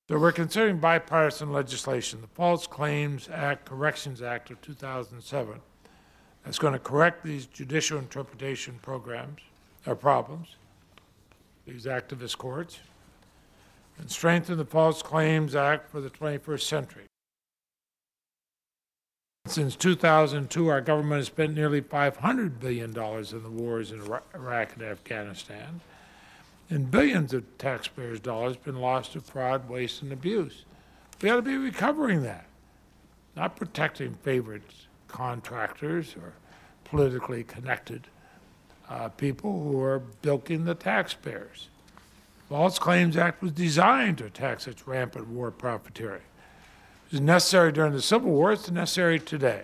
So we're considering bipartisan legislation, the False Claims Act, Corrections Act of 2007, that's going to correct these judicial interpretation problems, these activist courts, and strengthen the False Claims Act for the 21st century. Since 2002, our government has spent nearly $500 billion in the wars in Iraq and Afghanistan, and billions of taxpayers' dollars been lost to fraud, waste, and abuse. We ought to be recovering that, not protecting favorite contractors or politically connected people who are bilking the taxpayers. The False Claims Act was designed to attack such rampant war profiteering. It was necessary during the Civil War, it's necessary today.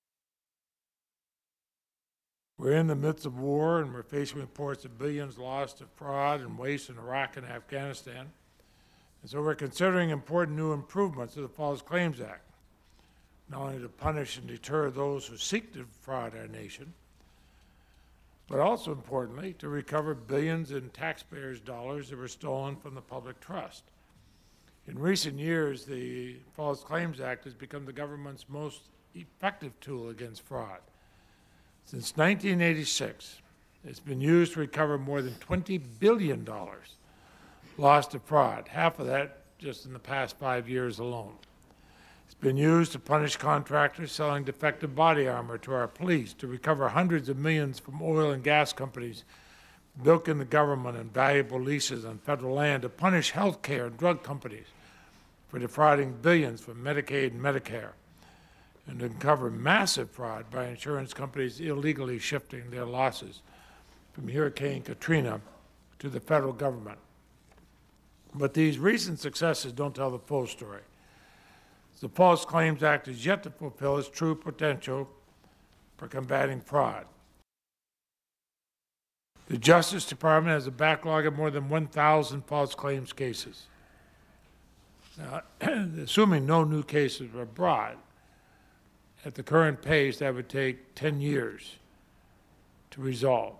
We're in the midst of war, and we're facing reports of billions lost to fraud and waste in Iraq and Afghanistan. And so we're considering important new improvements to the False Claims Act, not only to punish and deter those who seek to defraud our nation, but also, importantly, to recover billions in taxpayers' dollars that were stolen from the public trust. In recent years, the False Claims Act has become the government's most effective tool against fraud. Since 1986, it's been used to recover more than $20 billion lost to fraud, half of that just in the past 5 years alone. It's been used to punish contractors selling defective body armor to our police, to recover hundreds of millions from oil and gas companies bilking the government and valuable leases on federal land, to punish health care and drug companies for defrauding billions from Medicaid and Medicare, and to uncover massive fraud by insurance companies illegally shifting their losses from Hurricane Katrina to the federal government. But these recent successes don't tell the full story. The False Claims Act is yet to fulfill its true potential for combating fraud. The Justice Department has a backlog of more than 1,000 false claims cases. Now, assuming no new cases were brought, at the current pace, that would take 10 years to resolve.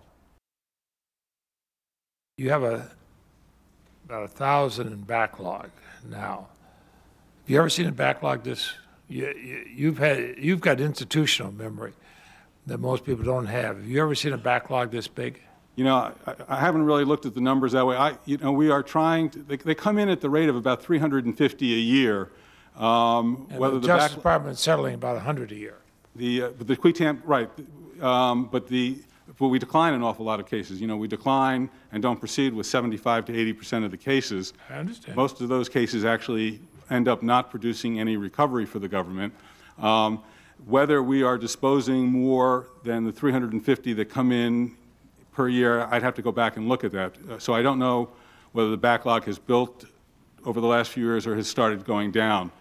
You have about 1,000 in backlog now. Have you ever seen a backlog this? You've got institutional memory that most people don't have. Have you ever seen a backlog this big? You know, I haven't really looked at the numbers that way. We are trying to, they come in at the rate of about 350 a year. And the Justice Department is settling about 100 a year. But the QUETAM, right, but we decline an awful lot of cases. You know, we decline and don't proceed with 75 to 80% of the cases. I understand. Most of those cases actually end up not producing any recovery for the government. Whether we are disposing more than the 350 that come in per year, I'd have to go back and look at that. So I don't know whether the backlog has built over the last few years or has started going down.